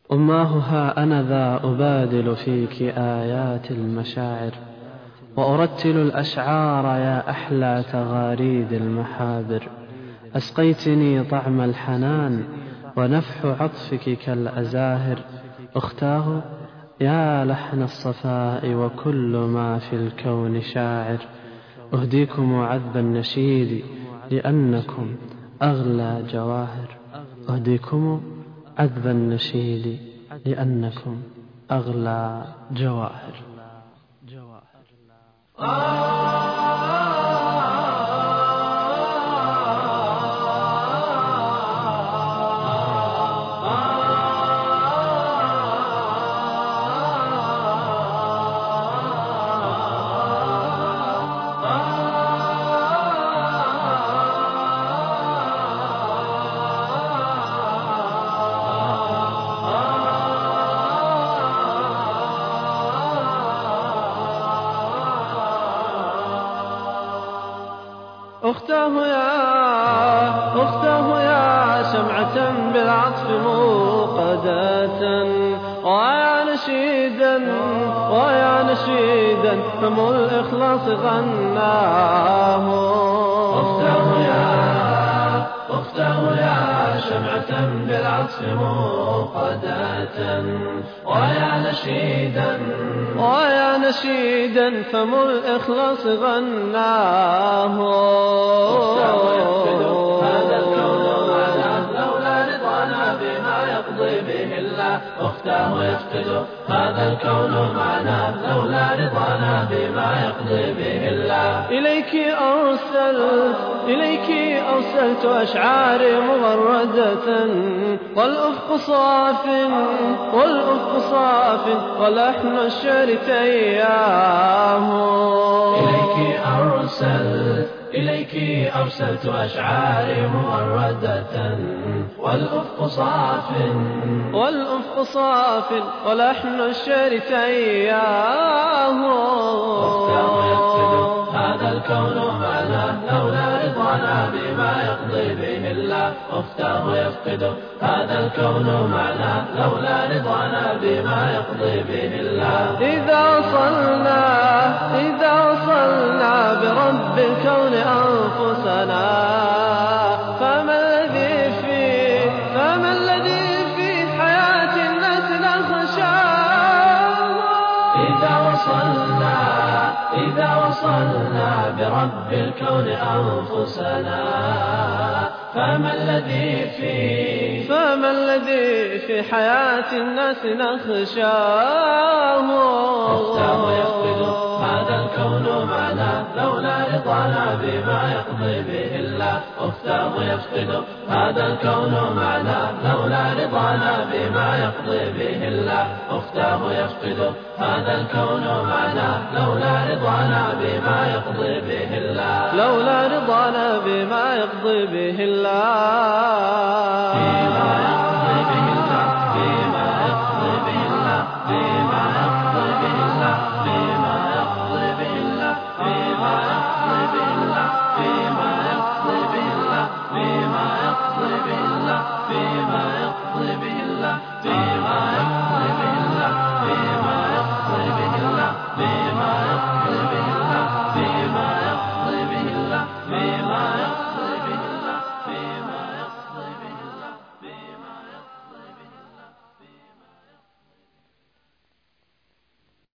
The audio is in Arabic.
أماه ها أنا ذا أبادل فيك آيات المشاعر، وأرتل الأشعار يا أحلى تغاريد المحابر. أسقيتني طعم الحنان ونفح عطفك كالأزاهر. أختاه يا لحن الصفاء وكل ما في الكون شاعر. أهديكم عذب النشيد لأنكم أغلى جواهر. أهديكم عذب النشيد لأنكم أغلى جواهر. أختاه يا شمعة بالعطف موقدة، ويا نشيدا فم الإخلاص غناه. أختاه يا شمعة بالعطف موقدة، ويا نشيدا فم الإخلاص غناه. أختاه يفقد هذا الكون معنا لولا رضانا بما يقضي به الله. أختاه يفقد هذا الكون معنا لولا رضانا بما يقضي به الله. إليك أرسلت أشعاري مغردة، والأفق صاف ولحن الشعر تياه. إليك أرسلت أشعاري مغردة، والأفق صاف ولحن الشعر تياه. أختاه يفقد هذا الكون معنا لولا رضانا بما يقضي به الله. أختاه يفقد هذا الكون معنا لولا رضانا بما يقضي به الله. إذا وصلنا برب الكون أنفسنا، فما الذي في حياة الناس نخشاه. إذا وصلنا برب الكون أنفسنا، فما الذي في حياة الناس نخشاه. أختاه يفقد هذا الكون معنا لولا رضانا بما يقضي به الله. أختاه يفقد هذا الكون معنا لولا رضانا بما يقضي به الله. أختاه يفقد هذا الكون معنا لولا رضانا بما يقضي به الله. لولا رضانا بما يقضي به الله. بما يقضي به الله. بما يقضي به الله. بما يقضي به الله. بما يقضي به الله. بما يقضي به الله. بما يقضي به الله. بما يقضي به الله. بما يقضي به الله. بما يقضي